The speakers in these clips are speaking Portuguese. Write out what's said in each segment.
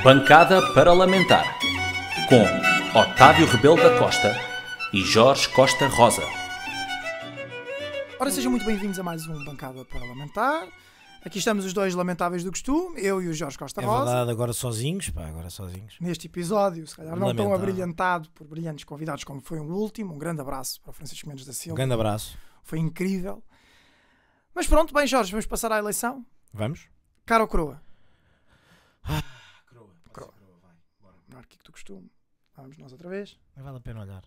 Bancada Parlamentar com Otávio Rebelo da Costa e Jorge Costa Rosa. Ora, sejam muito bem-vindos a mais um Bancada Parlamentar. Aqui estamos os dois lamentáveis do costume, eu e o Jorge Costa Rosa. É verdade, agora sozinhos. Neste episódio, se calhar não tão Lamentável. abrilhantado por brilhantes convidados como foi o último. Um grande abraço para o Francisco Mendes da Um Silva. grande abraço. Foi incrível. Mas pronto, bem Jorge, vamos passar à eleição. Vamos? Cara ou coroa? Croa. Vai. Bora. Anárquico do costume. Vamos nós outra vez. Não vale a pena olhar.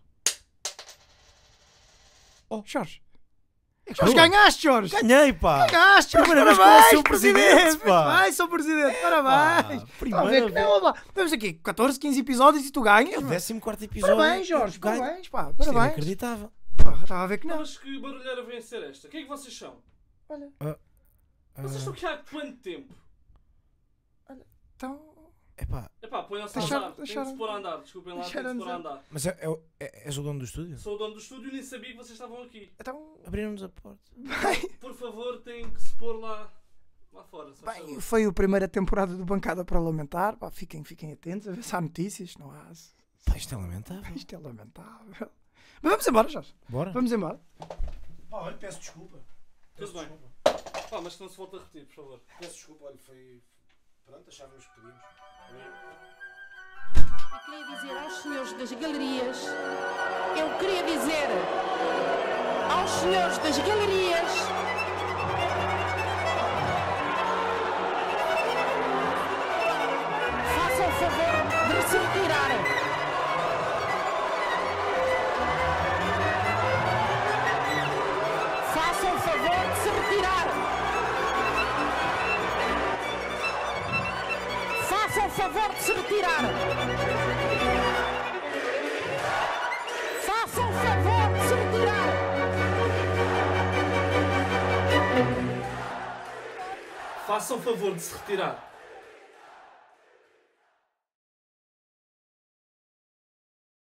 Oh, Jorge. Jorge, ganhaste, Jorge! Ganhei, pá! Ganhaste! Primeira vez que Parabéns, eu sou presidente, pá! Vai, sou presidente, parabéns! Primeira Vamos ver que não, lá. Temos aqui 14, 15 episódios e tu ganhas. 14º episódio. Parabéns, Jorge, Ganho. parabéns, pá, Isto é parabéns. inacreditável. Estava a ver que não. Mas que barulheira vem a ser esta? Quem é que vocês são? Olha, Vocês estão aqui há quanto tempo? então. Epá, Epá, põem-se a Deixaram- andar. Tem que deixaram- se pôr a andar. Desculpem lá, tem que se deixaram-nos pôr a andar. mas és o dono do estúdio? Sou o dono do estúdio e nem sabia que vocês estavam aqui. Então. Abriram-nos a porta. Por favor, têm que se pôr lá fora. só Bem, favor. foi a primeira temporada do Bancada Parlamentar. Pá, fiquem atentos a ver se há notícias. Não há. Pá, isto é lamentável. Isto é lamentável. Mas vamos embora, Jorge. Bora? Vamos embora. Pá, olha, peço desculpa. Tudo bem. Pá, mas que não se volta a repetir, por favor. Peço desculpa, olha, foi... Pronto, achávamos que podíamos. Eu queria dizer aos senhores das galerias, eu queria dizer aos senhores das galerias, façam o favor de se retirarem. Façam o favor de se retirarem. Façam o favor de se retirarem. Façam o favor de se retirar. Façam o favor de se retirar.